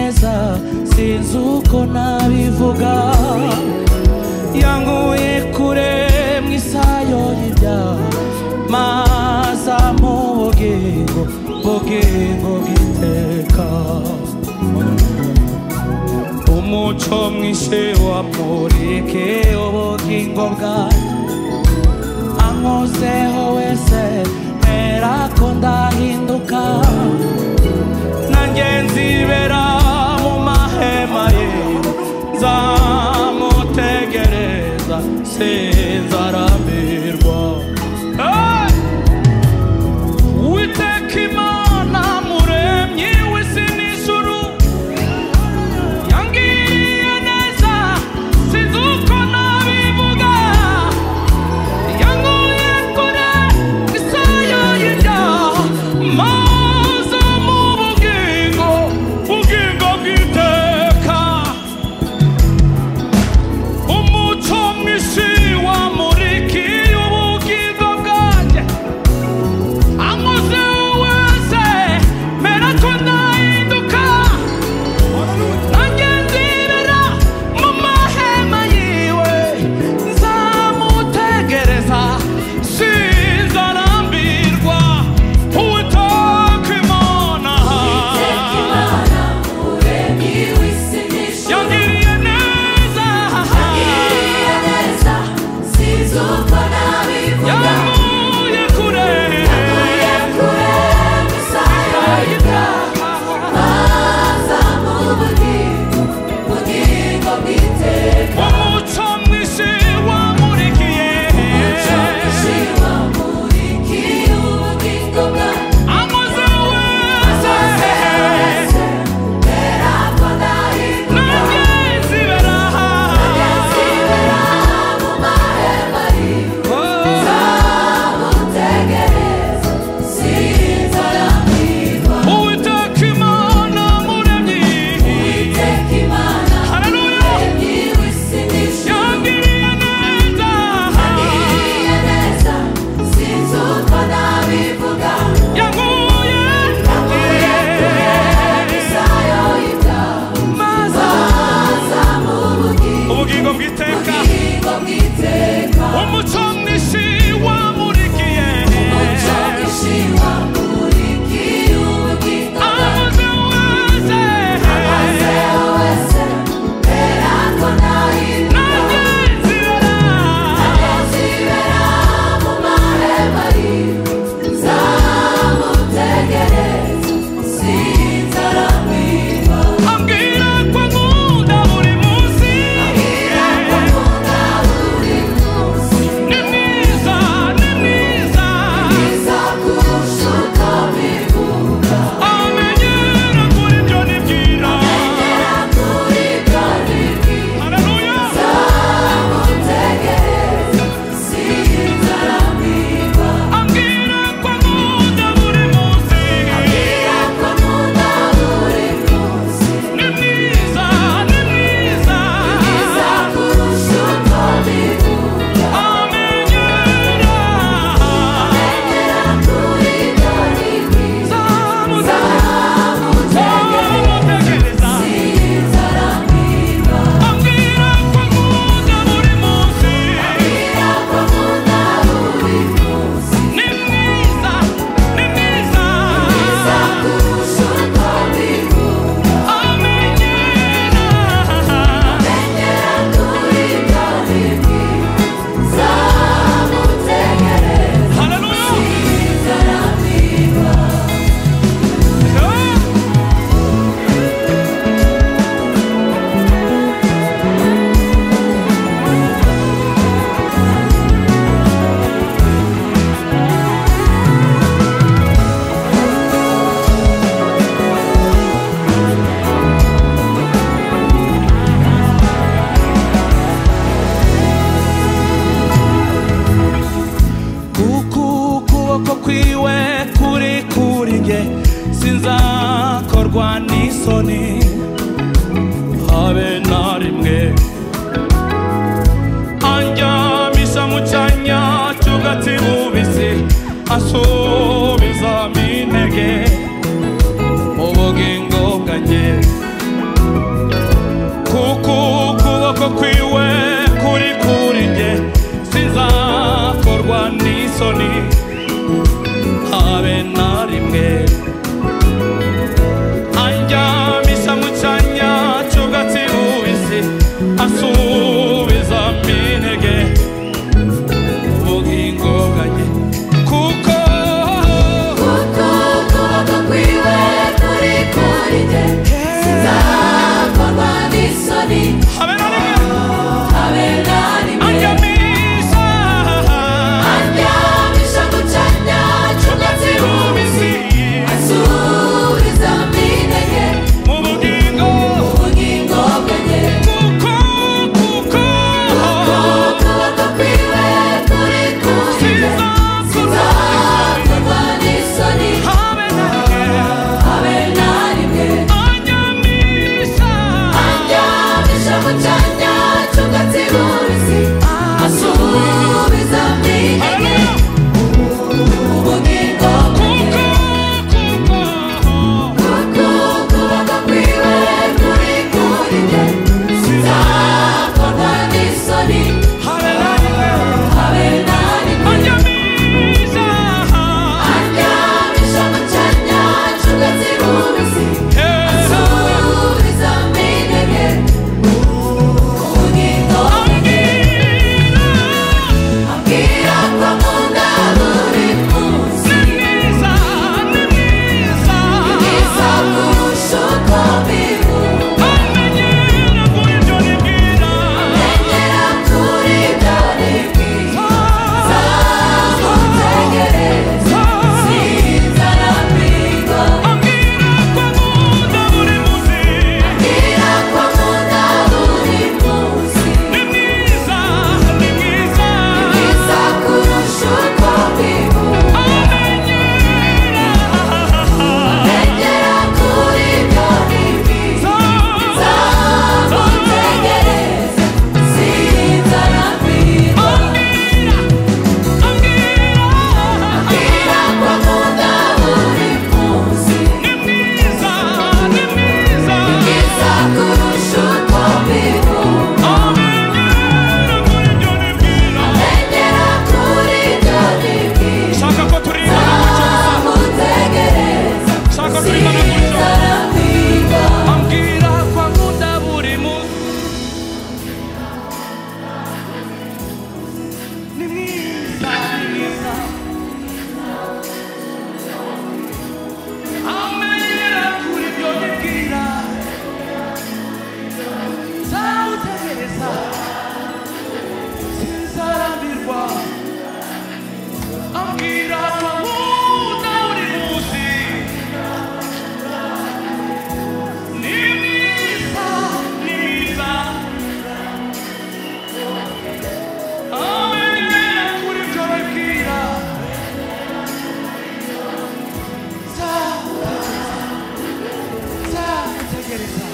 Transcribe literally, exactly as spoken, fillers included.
neza sinzi uko nabivuga yanguye kure mwisayo y'ibyaha maza mu bugingo bugingo giteka umuco mwinshi wamurike ubugingo bwanjye ankozeho wese mera ko ndahinduka nanjye nzibera mu mahema ye nzamutegereza sinzarambirwa Uwiteka Imana muremyi w'isi n'ijuru yangiriye neza sinzi uko nabivuga yanguye kure isayo y'ibyaha maze mu bugingo bugingo bw'iteka umuco mwinshi wamurikiye ubugingo bwanjye ankoze wese mera ko ndahinduka nanjye nzibera mu mahema yiwe nzamutegereza sinzarambirwa Uwiteka Imana yangiriye neza yanguye kure umuco mwinshi wamurikiye ankoze wese nanjye nzibera Uwiteka Imana muremyi haleluya yangiriye neza yanguye maze ubugingo bw'iteka umuco mwinshi wamurikiye ankoze wese nanjye nzibera ambwira ko nkunda buri munsi ni mwiza ni mwiza amenyera kuri byo nibwira haleluya ambwira ko nkunda buri munsi ni mwiza ni mwiza amenyera ambwira ko nkunda buri munsi ni mwiza ni mwiza kuko ukuboko kwiwe kuri kuri nge sinzakorwa n'isoni habe na rimwe anjyamisha mu cyanya cy'ubwatsi bubisi asubiza intege mu bugingo bwanjye iteka